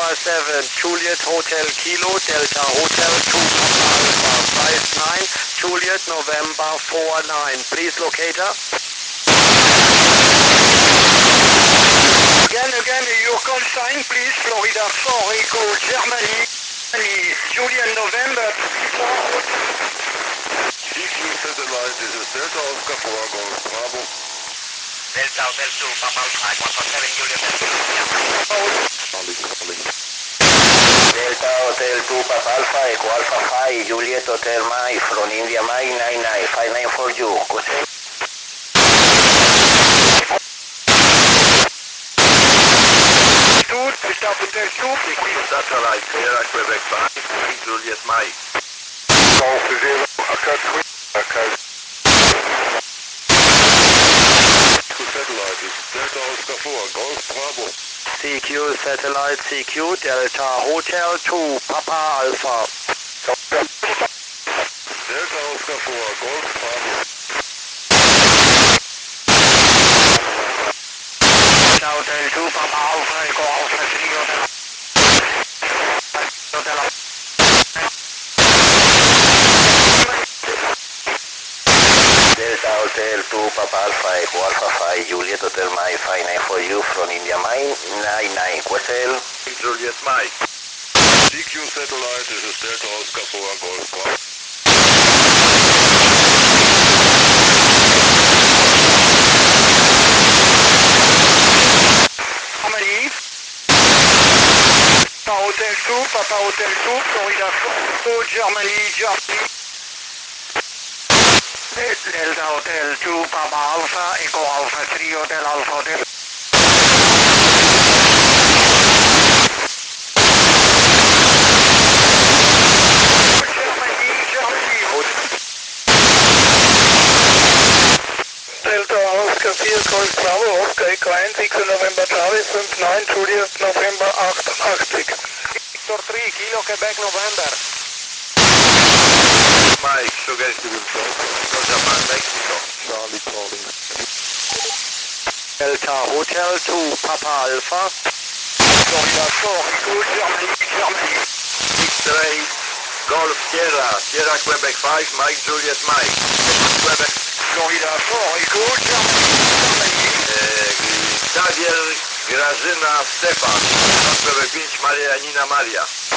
7, Juliet Hotel Kilo, Delta Hotel 2 Papa Alpha 59, Juliet November 49. Please locate her. Again, your call sign, please. Florida 4 Echo, Germany, Juliet November 4. CQ satellite, this is Delta Oscar 4, Golf Bravo. Delta Hotel 2 Papa Alpha 147, Juliet Calling. Delta Hotel 2 Papa Alpha, Echo Alpha 5, Juliet Hotel Mike, from India Mike 99, 59 for you. Delta Hotel 2, Satellite, Sierra Quebec 5, Juliet Mike. Golf 0, Accra 3, Satellite, this is Delta Oscar 4, Golf Bravo. CQ Satellite, CQ Delta Hotel 2 Papa Alpha. Delta Oscar 4, Golf Bravo. Delta Hotel 2 Papa Alpha, Echo Alpha 3 Hotel. Delta Hotel 2 Papa Alpha, Echo Alpha 5, Juliet Hotel Mike 59 for you, from India Mike 99, Quetzal. Juliet Mike. CQ satellite, this is Delta Oscar 4, Golf Bravo. Harmony. Papa Hotel 2, Papa Hotel 2, Florida 4, Germany. Delta Hotel 2 Papa Alpha, Echo Alpha 3 Hotel Alpha Hotel. Delta Oscar 4 Golf Bravo, Oscar Echo 1, 6 November Charlie 59, Juliet November 88. Victor 3, Kilo Quebec November. Mike, Sugar Civil Japan, Mexico. Charlie calling. Delta Hotel 2 Papa Alpha. Florida 4 Echo, Germany. X-Ray, Golf Sierra Quebec 5, Mike Juliet Mike. Quebec, Florida 4 Echo, Germany. Xavier, Grażyna, Stefan. Quebec 5, Maria Janina Maria.